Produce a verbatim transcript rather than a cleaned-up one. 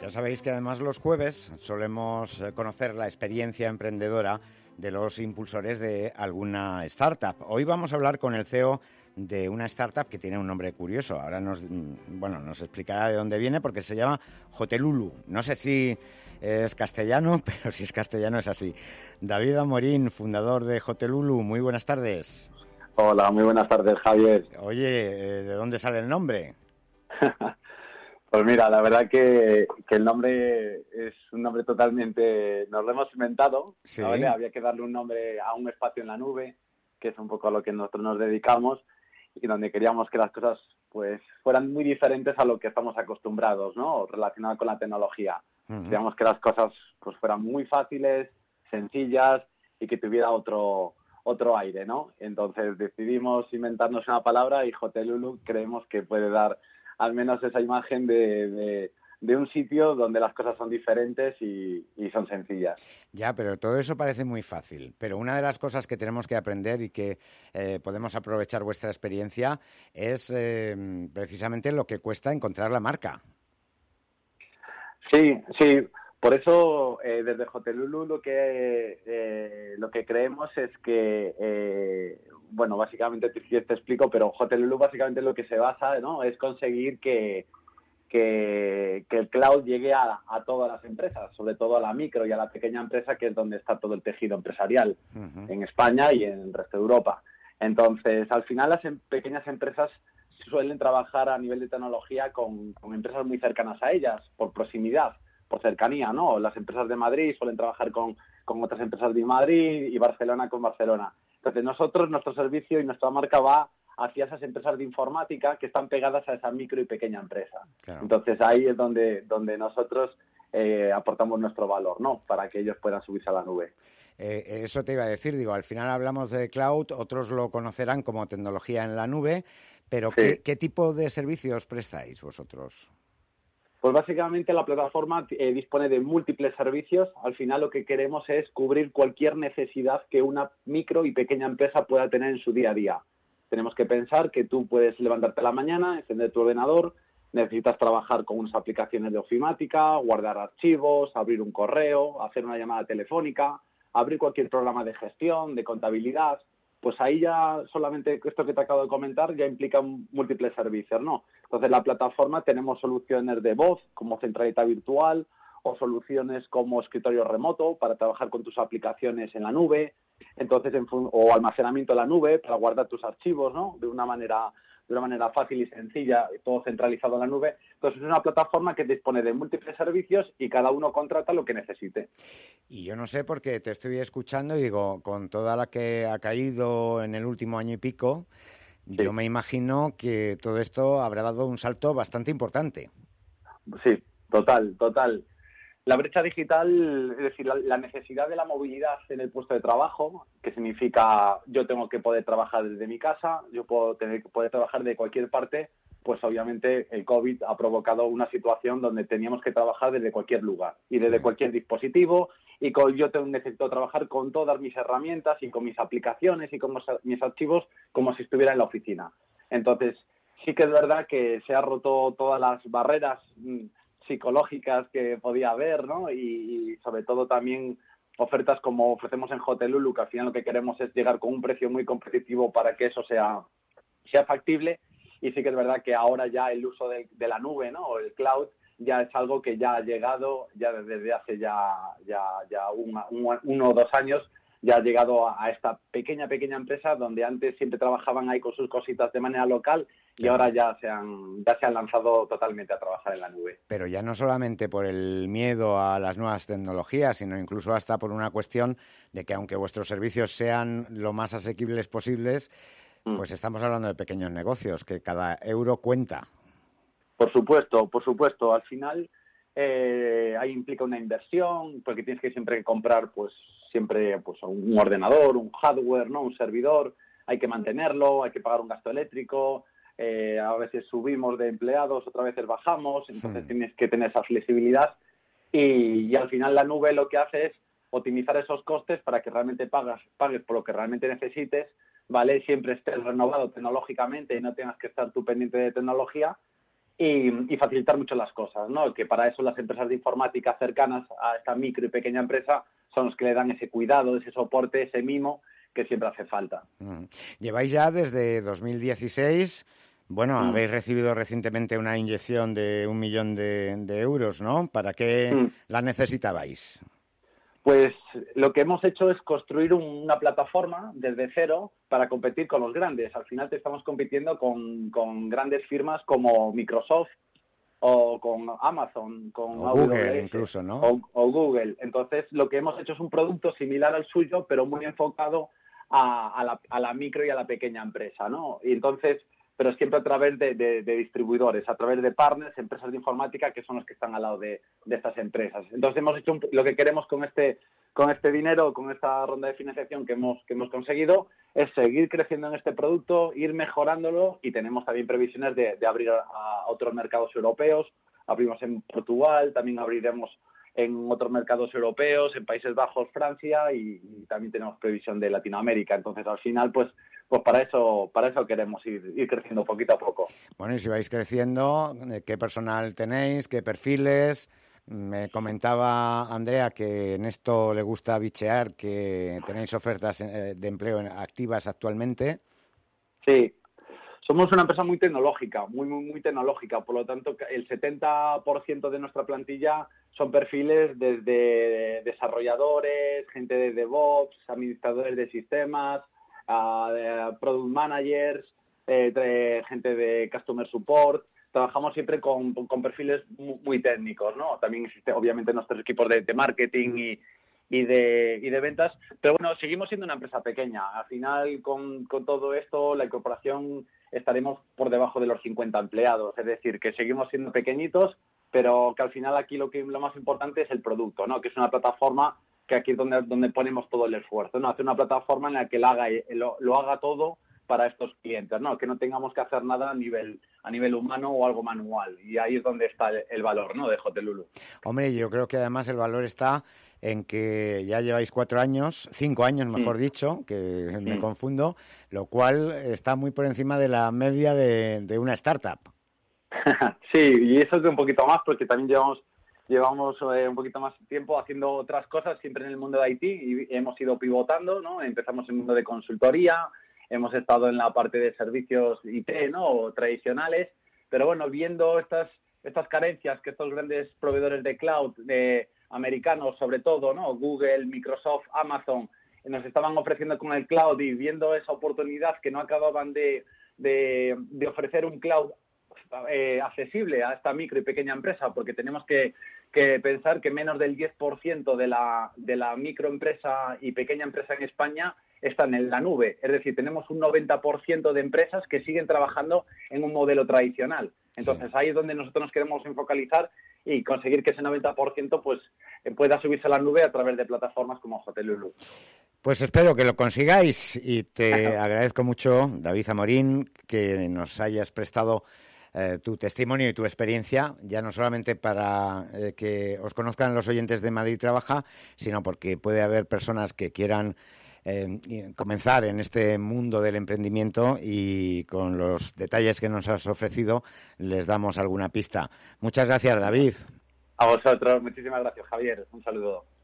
Ya sabéis que además los jueves solemos conocer la experiencia emprendedora de los impulsores de alguna startup. Hoy vamos a hablar con el C E O de una startup que tiene un nombre curioso. Ahora nos, bueno, nos explicará de dónde viene porque se llama Hotelulu. No sé si es castellano, pero si es castellano es así. David Amorín, fundador de Hotelulu, muy buenas tardes. Hola, muy buenas tardes, Javier. Oye, ¿de dónde sale el nombre? Pues mira, la verdad que, que el nombre es un nombre totalmente... Nos lo hemos inventado, Sí. ¿vale? Había que darle un nombre a un espacio en la nube, que es un poco a lo que nosotros nos dedicamos, y donde queríamos que las cosas pues fueran muy diferentes a lo que estamos acostumbrados, ¿no? Relacionado con la tecnología. Uh-huh. Queríamos que las cosas pues fueran muy fáciles, sencillas y que tuviera otro... otro aire, ¿no? Entonces decidimos inventarnos una palabra y Hotelulu creemos que puede dar al menos esa imagen de, de, de un sitio donde las cosas son diferentes y, y son sencillas. Ya, pero todo eso parece muy fácil. Pero una de las cosas que tenemos que aprender y que eh, podemos aprovechar vuestra experiencia es eh, precisamente lo que cuesta encontrar la marca. Sí, sí. Por eso, eh, desde Hotelulu lo que eh, lo que creemos es que, eh, bueno, básicamente te, te explico, pero Hotelulu básicamente lo que se basa, ¿no? Es conseguir que, que, que el cloud llegue a, a todas las empresas, sobre todo a la micro y a la pequeña empresa, que es donde está todo el tejido empresarial, uh-huh. en España y en el resto de Europa. Entonces, al final las em- pequeñas empresas suelen trabajar a nivel de tecnología con, con empresas muy cercanas a ellas, por proximidad, por cercanía, ¿no? Las empresas de Madrid suelen trabajar con, con otras empresas de Madrid y Barcelona con Barcelona. Entonces, nosotros, nuestro servicio y nuestra marca va hacia esas empresas de informática que están pegadas a esa micro y pequeña empresa. Claro. Entonces, ahí es donde, donde nosotros eh, aportamos nuestro valor, ¿no? Para que ellos puedan subirse a la nube. Eh, eso te iba a decir, digo, al final hablamos de cloud, otros lo conocerán como tecnología en la nube, pero sí. ¿qué, qué tipo de servicios prestáis vosotros? Pues básicamente la plataforma eh, dispone de múltiples servicios. Al final lo que queremos es cubrir cualquier necesidad que una micro y pequeña empresa pueda tener en su día a día. Tenemos que pensar que tú puedes levantarte a la mañana, encender tu ordenador, necesitas trabajar con unas aplicaciones de ofimática, guardar archivos, abrir un correo, hacer una llamada telefónica, abrir cualquier programa de gestión, de contabilidad. Pues ahí ya solamente esto que te acabo de comentar ya implica múltiples servicios, ¿no? Entonces, la plataforma tenemos soluciones de voz como centralita virtual o soluciones como escritorio remoto para trabajar con tus aplicaciones en la nube, entonces en fun- o almacenamiento en la nube para guardar tus archivos, ¿no? De una manera de una manera fácil y sencilla, todo centralizado en la nube. Entonces, es una plataforma que dispone de múltiples servicios y cada uno contrata lo que necesite. Y yo no sé, porque te estoy escuchando y digo, con toda la que ha caído en el último año y pico, sí. yo me imagino que todo esto habrá dado un salto bastante importante. Sí, total, total. La brecha digital, es decir, la, la necesidad de la movilidad en el puesto de trabajo, que significa yo tengo que poder trabajar desde mi casa, yo puedo tener que poder trabajar de cualquier parte, pues obviamente el COVID ha provocado una situación donde teníamos que trabajar desde cualquier lugar y desde sí. cualquier dispositivo, y con, yo tengo, necesito trabajar con todas mis herramientas y con mis aplicaciones y con mis archivos como si estuviera en la oficina. Entonces, sí que es verdad que se han roto todas las barreras psicológicas que podía haber, ¿no? Y, y sobre todo también ofertas como ofrecemos en Hotelulu, que al final lo que queremos es llegar con un precio muy competitivo para que eso sea, sea factible. Y sí que es verdad que ahora ya el uso de, de la nube, ¿no? O el cloud ya es algo que ya ha llegado ya desde hace ya, ya, ya una, un, uno o dos años, ya ha llegado a, a esta pequeña, pequeña empresa donde antes siempre trabajaban ahí con sus cositas de manera local y claro. ahora ya se, han, ya se han lanzado totalmente a trabajar en la nube. Pero ya no solamente por el miedo a las nuevas tecnologías, sino incluso hasta por una cuestión de que aunque vuestros servicios sean lo más asequibles posibles, mm. pues estamos hablando de pequeños negocios, que cada euro cuenta. Por supuesto, por supuesto. Al final eh, ahí implica una inversión, porque tienes que siempre comprar pues siempre pues un ordenador, un hardware, ¿no? Un servidor, hay que mantenerlo, hay que pagar un gasto eléctrico, eh, a veces subimos de empleados, otras veces bajamos, entonces hmm. tienes que tener esa flexibilidad y, y al final la nube lo que hace es optimizar esos costes para que realmente pagas, pagues por lo que realmente necesites, ¿vale? Siempre estés renovado tecnológicamente y no tengas que estar tú pendiente de tecnología. y, y facilitar mucho las cosas, ¿no? Que para eso las empresas de informática cercanas a esta micro y pequeña empresa son los que le dan ese cuidado, ese soporte, ese mimo que siempre hace falta. Mm. Lleváis ya desde dos mil dieciséis, bueno, Mm. habéis recibido recientemente una inyección de un millón de, de euros, ¿no? ¿Para qué Mm. la necesitabais? Pues lo que hemos hecho es construir una plataforma desde cero para competir con los grandes. Al final te estamos compitiendo con, con grandes firmas como Microsoft o con Amazon, con O Google A W S, incluso, ¿no? o, o Google. Entonces, lo que hemos hecho es un producto similar al suyo, pero muy enfocado a, a, la, a la micro y a la pequeña empresa, ¿no? Y entonces, pero siempre a través de, de, de distribuidores, a través de partners, empresas de informática, que son los que están al lado de, de estas empresas. Entonces, hemos hecho un, lo que queremos con este con este dinero, con esta ronda de financiación que hemos, que hemos conseguido, es seguir creciendo en este producto, ir mejorándolo, y tenemos también previsiones de, de abrir a, a otros mercados europeos. Abrimos en Portugal, también abriremos en otros mercados europeos, en Países Bajos, Francia, y, y también tenemos previsión de Latinoamérica. Entonces, al final, pues pues para eso para eso queremos ir, ir creciendo poquito a poco. Bueno, y si vais creciendo, ¿qué personal tenéis? ¿Qué perfiles? Me comentaba Andrea que en esto le gusta bichear, que tenéis ofertas de empleo activas actualmente. Sí, somos una empresa muy tecnológica, muy, muy, muy tecnológica. Por lo tanto, el setenta por ciento de nuestra plantilla son perfiles desde desarrolladores, gente de DevOps, administradores de sistemas, uh, product managers, eh, de, gente de customer support. Trabajamos siempre con, con perfiles muy, muy técnicos, ¿no? También existe, obviamente, nuestros equipos de, de marketing y, y, de, y de ventas. Pero bueno, seguimos siendo una empresa pequeña. Al final, con, con todo esto, la incorporación estaremos por debajo de los cincuenta empleados. Es decir, que seguimos siendo pequeñitos, pero que al final aquí lo que lo más importante es el producto, ¿no? Que es una plataforma que aquí es donde, donde ponemos todo el esfuerzo, ¿no? Hacer una plataforma en la que lo haga, lo, lo haga todo para estos clientes, ¿no? Que no tengamos que hacer nada a nivel a nivel humano o algo manual. Y ahí es donde está el, el valor, ¿no?, de Hotelulu. Hombre, yo creo que además el valor está en que ya lleváis cuatro años, cinco años, mejor mm. dicho, que mm. me confundo, lo cual está muy por encima de la media de, de una startup. Sí, y eso es de un poquito más, porque también llevamos llevamos eh, un poquito más tiempo haciendo otras cosas, siempre en el mundo de I T, y hemos ido pivotando, ¿no? Empezamos en el mundo de consultoría, hemos estado en la parte de servicios I T, ¿no?, o tradicionales, pero bueno, viendo estas estas carencias que estos grandes proveedores de cloud de americanos, sobre todo, ¿no?, Google, Microsoft, Amazon, nos estaban ofreciendo con el cloud, y viendo esa oportunidad que no acababan de, de, de ofrecer un cloud eh, accesible a esta micro y pequeña empresa, porque tenemos que, que pensar que menos del diez por ciento de la, de la microempresa y pequeña empresa en España están en la nube. Es decir, tenemos un noventa por ciento de empresas que siguen trabajando en un modelo tradicional. Entonces, sí, ahí es donde nosotros nos queremos focalizar y conseguir que ese noventa por ciento pues, pueda subirse a la nube a través de plataformas como Hotelulu. Pues espero que lo consigáis, y te agradezco mucho, David Amorín, que nos hayas prestado eh, tu testimonio y tu experiencia, ya no solamente para eh, que os conozcan los oyentes de Madrid Trabaja, sino porque puede haber personas que quieran Eh, comenzar en este mundo del emprendimiento, y con los detalles que nos has ofrecido les damos alguna pista. Muchas gracias, David. A vosotros, muchísimas gracias, Javier. Un saludo.